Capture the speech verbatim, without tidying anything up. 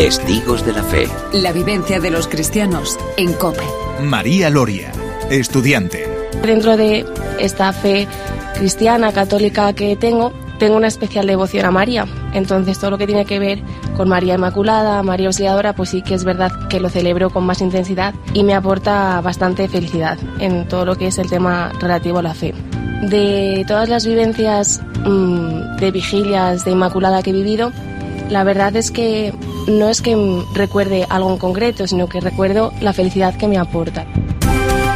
Testigos de la Fe. La vivencia de los cristianos en COPE. María Loria, estudiante. Dentro de esta fe cristiana, católica que tengo, tengo una especial devoción a María. Entonces todo lo que tiene que ver con María Inmaculada, María Auxiliadora, pues sí que es verdad que lo celebro con más intensidad y me aporta bastante felicidad en todo lo que es el tema relativo a la fe. De todas las vivencias mmm, de vigilias de Inmaculada que he vivido, la verdad es que no es que recuerde algo en concreto, sino que recuerdo la felicidad que me aporta.